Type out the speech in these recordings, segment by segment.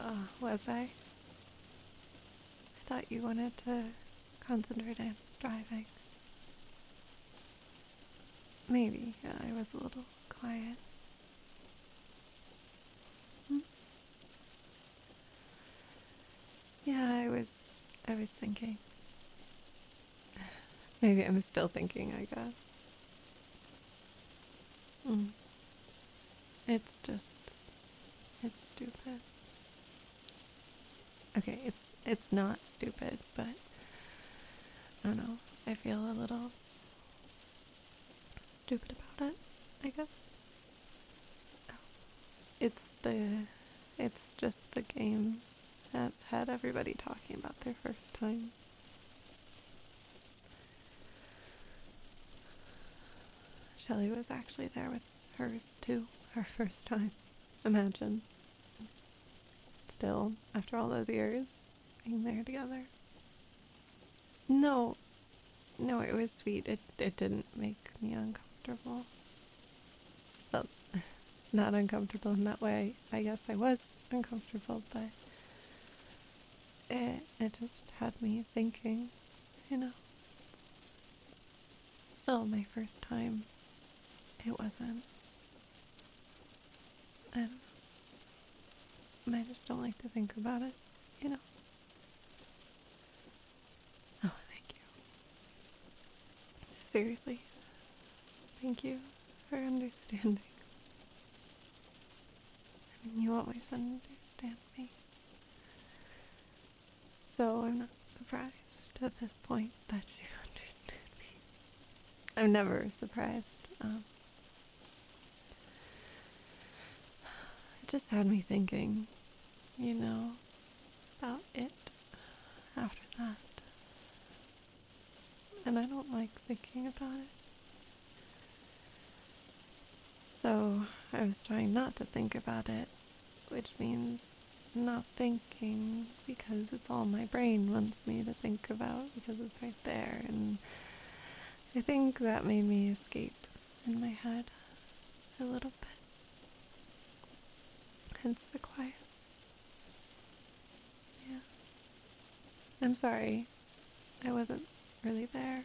Was I? I thought you wanted to concentrate on driving. Maybe I was a little quiet. Hmm? Yeah, I was thinking. Maybe I'm still thinking, I guess. Mm. It's just, it's stupid. Okay, it's not stupid, but I don't know. I feel a little stupid about it, I guess. It's the, it's just the game that had everybody talking about their first time. Shelly was actually there with hers too, her first time. Imagine. Still, after all those years, being there together. No, no, it was sweet. It didn't make me uncomfortable. Well, not uncomfortable in that way. I guess I was uncomfortable, but it just had me thinking, you know. Oh, my first time. It wasn't. I just don't like to think about it, you know. Oh, thank you. Seriously, thank you for understanding. I mean, you always understand me. So I'm not surprised at this point that you understand me. I'm never surprised. It just had me thinking, you know, about it after that. And I don't like thinking about it. So I was trying not to think about it, which means not thinking because it's all my brain wants me to think about because it's right there. And I think that made me escape in my head a little bit. Hence the quiet. Yeah. I'm sorry. I wasn't really there.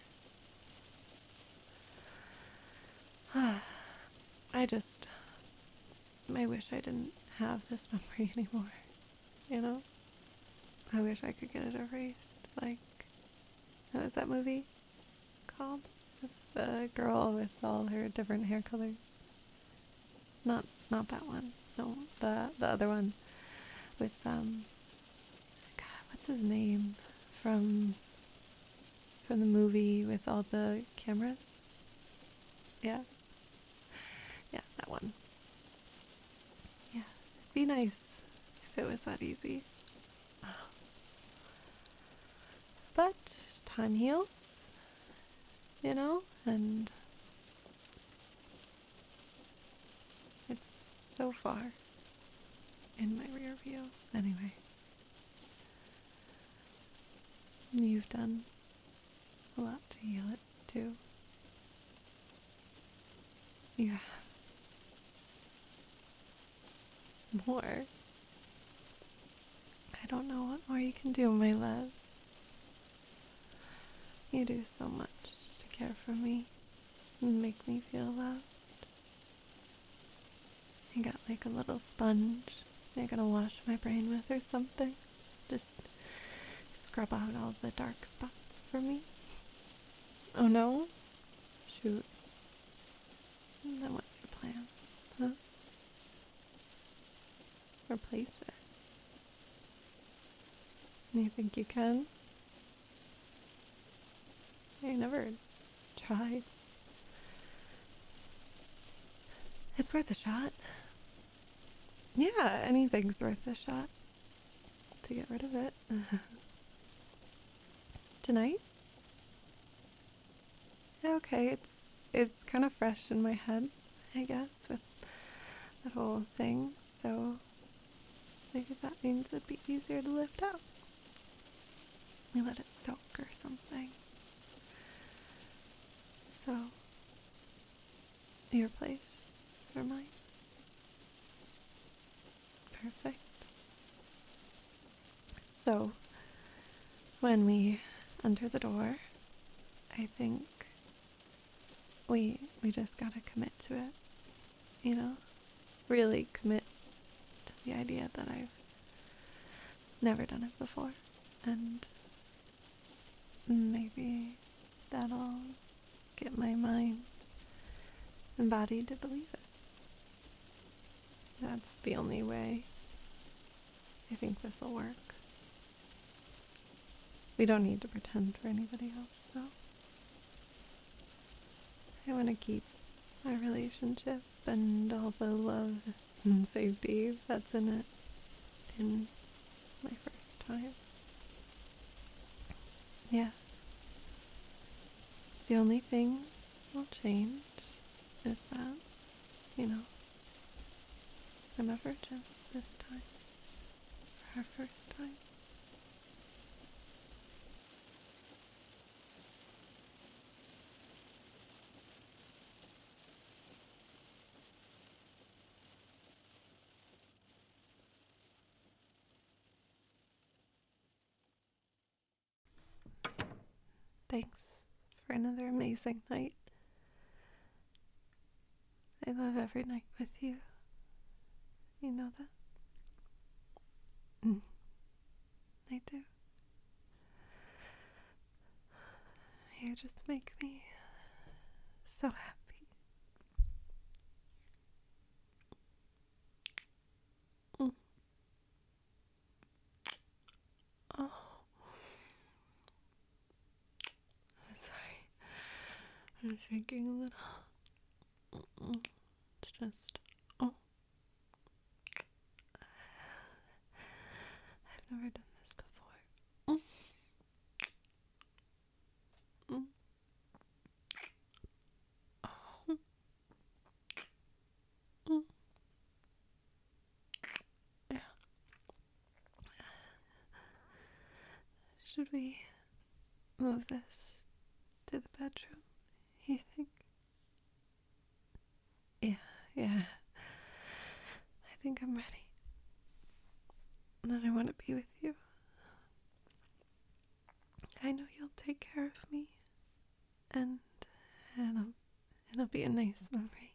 I wish I didn't have this memory anymore. You know? I wish I could get it erased. Like, what was that movie called? With the girl with all her different hair colors. Not that one. No, the other one with God, what's his name from the movie with all the cameras? Yeah. Yeah, that one. Yeah. It'd be nice if it was that easy. But time heals, you know, and it's so far in my rear view. Anyway, you've done a lot to heal it too. You have more. I don't know what more you can do, my love. You do so much to care for me and make me feel loved. You got like a little sponge you're gonna wash my brain with or something. Just scrub out all the dark spots for me. Oh no? Shoot. Then what's your plan? Huh? Replace it. You think you can? I never tried. It's worth a shot. Yeah, anything's worth a shot to get rid of it. Tonight? Okay, it's kind of fresh in my head, I guess, with that whole thing. So maybe that means it'd be easier to lift out. We let it soak or something. So, your place or mine? Perfect. So, when we enter the door, I think we just gotta commit to it, you know? Really commit to the idea that I've never done it before. And maybe that'll get my mind and body to believe it. That's the only way I think this will work. We don't need to pretend for anybody else, though. I want to keep my relationship and all the love and safety that's in it in my first time. Yeah. The only thing will change is that, I'm a virgin this time. For our first time. Thanks for another amazing night. I love every night with you. You know that? I do. You just make me so happy. Oh. I'm sorry. I'm shaking a little. It's just, I've never done this before. Yeah. Should we move this to the bedroom, you think? Yeah. I think I'm ready. And I want to be with you. I know you'll take care of me. And it'll be a nice memory.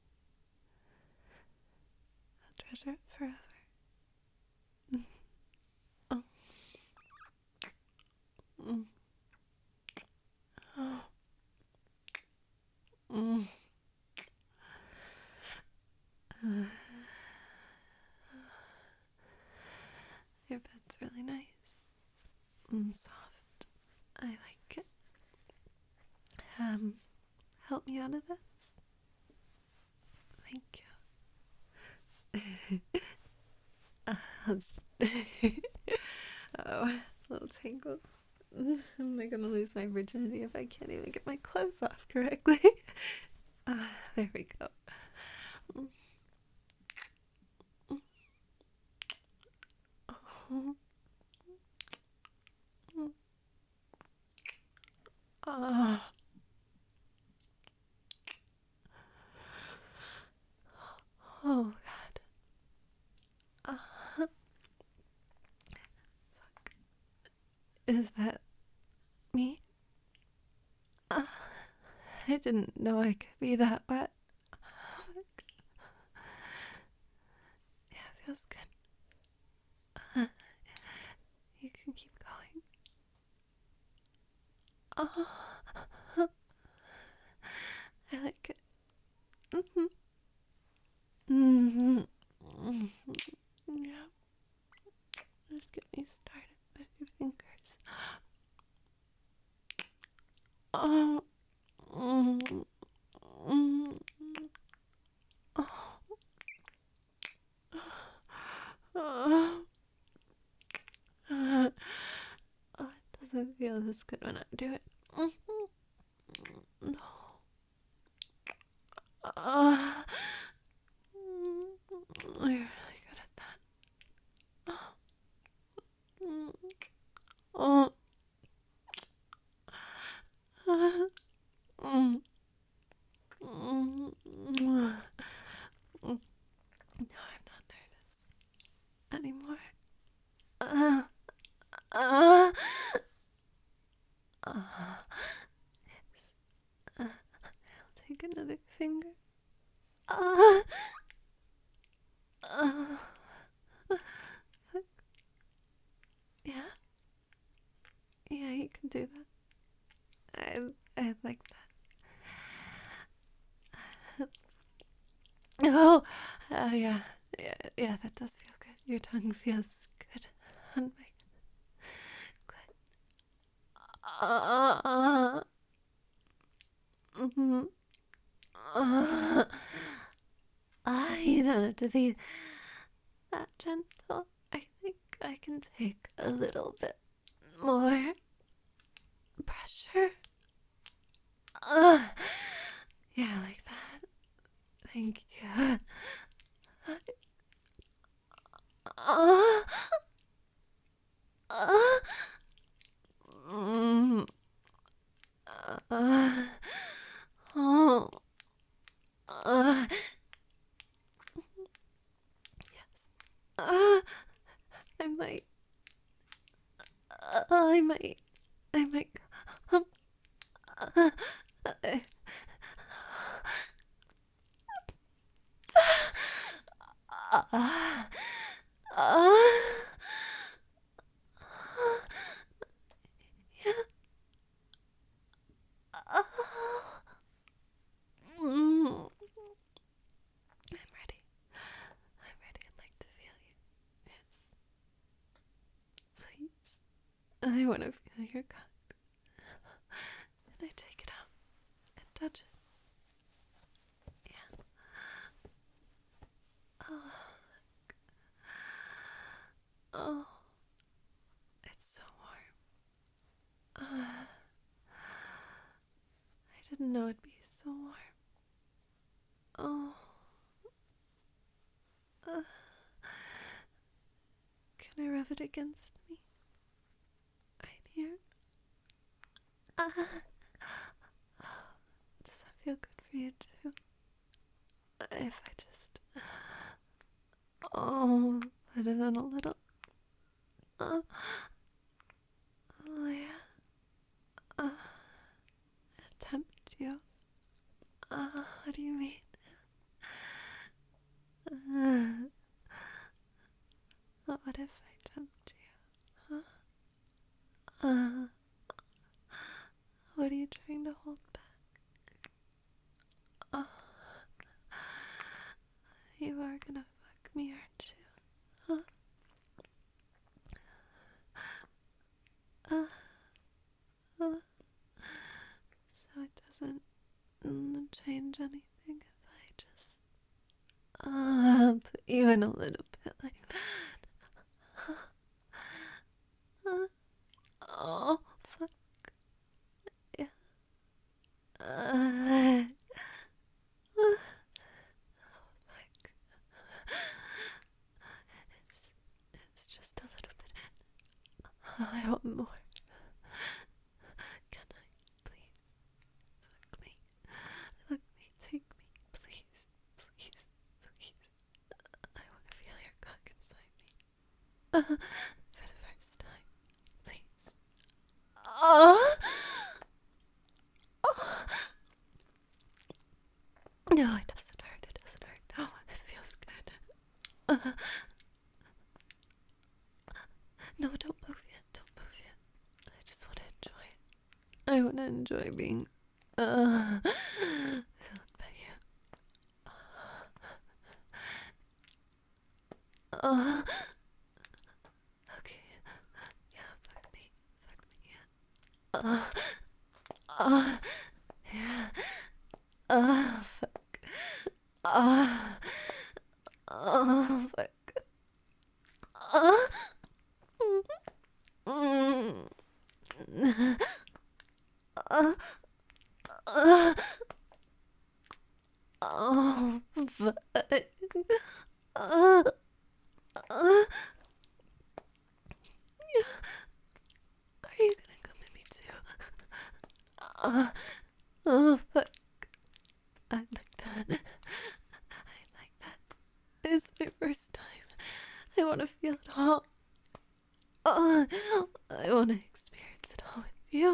I'll treasure it forever. Oh. Oh. Your bed's really nice. Soft. I like it. Help me out of this. Thank you. Oh, a little tangled. Am I gonna lose my virginity if I can't even get my clothes off correctly? There we go. Oh God. Fuck. Is that me? I didn't know I could be that wet. Yeah, it feels good. You can keep going. I like it. Yeah. Just get me started with your fingers. Oh. It doesn't feel this good when I do it. No. You're really good at that. Oh. No, I'm not nervous anymore. do that. I like that. Oh, yeah, yeah, that does feel good. Your tongue feels good on my clit. Mm-hmm. You don't have to be that gentle. I think I can take a little bit more pressure. Yeah, like that. Thank you. Uh, uh, mm, uh, oh, uh, yes. I might. I might. I might. Um, uh, uh, uh, uh, yeah. Uh, mm, I'm ready. I'm ready. I'd like to feel you. Yes. Please. I want to feel your cock. And I take it out and touch it. Yeah. Oh. Oh. It's so warm. I didn't know it'd be so warm. Oh. Uh, can I rub it against me? Right here? Does that feel good for you too? If I just put it in a little. Oh yeah. Tempt you. What do you mean? What if I tempt you? What are you trying to hold back? You are gonna fuck me, aren't you? So it doesn't change anything if I just put you in a little bit like that. Oh, fuck. Yeah. Fuck. It's just a little bit. I want more. Can I, please? Fuck me. Fuck me. Take me. Please. Please. Please. I want to feel your cock inside me. For the first time. Please. No, it doesn't hurt. It doesn't hurt. Oh, it feels good. No, don't move yet. Don't move yet. I just want to enjoy it. I want to enjoy being filled by you. Okay. Yeah, fuck me. Fuck me, yeah. Yeah. Fuck. Fuck. Mm. Fuck. Are you gonna come at me too? Fuck. I like that. I like that. It's my first time. I want to feel it all. I want to experience it all with you.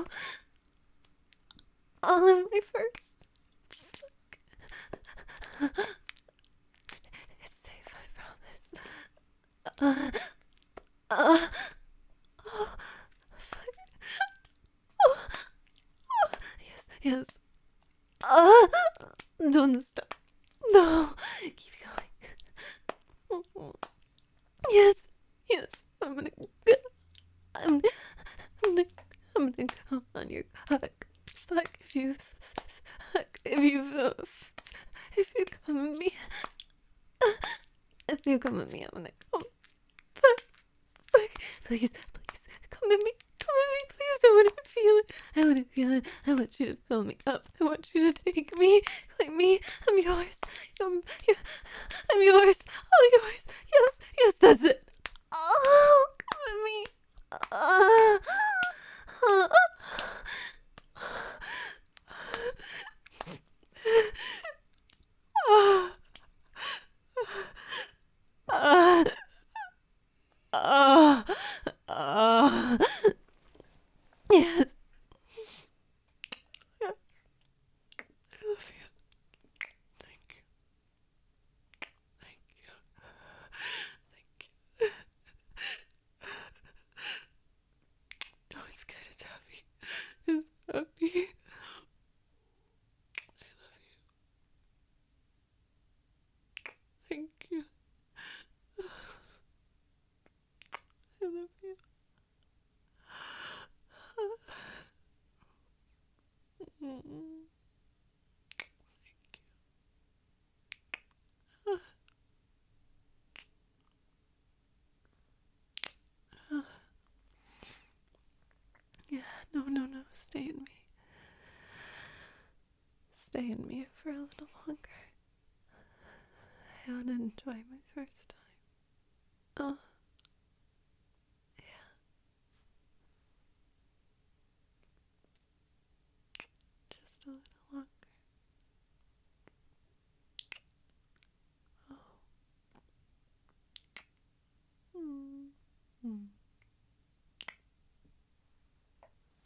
All of my first. Fuck. It's safe, I promise. Oh, fuck. Yes. Don't stop. No. Keep going. Yes. Yes. I'm, I'm gonna come on your cock. Fuck if you come at me. If you come at me, I'm gonna come. Fuck. Please, come at me. Come at me, please. I want to feel it. I want to feel it. I want you to fill me up. I want you to take me. Claim me. I'm yours. I'm yours. All yours. Yes, yes, that's it. Oh, come at me. Yes. Yes. I love you. Thank you. Thank you. Thank you. Oh, it's good. It's happy. It's happy. I love you. Thank you. I love you. Yeah, no. Stay in me. Stay in me for a little longer. I want to enjoy my first time.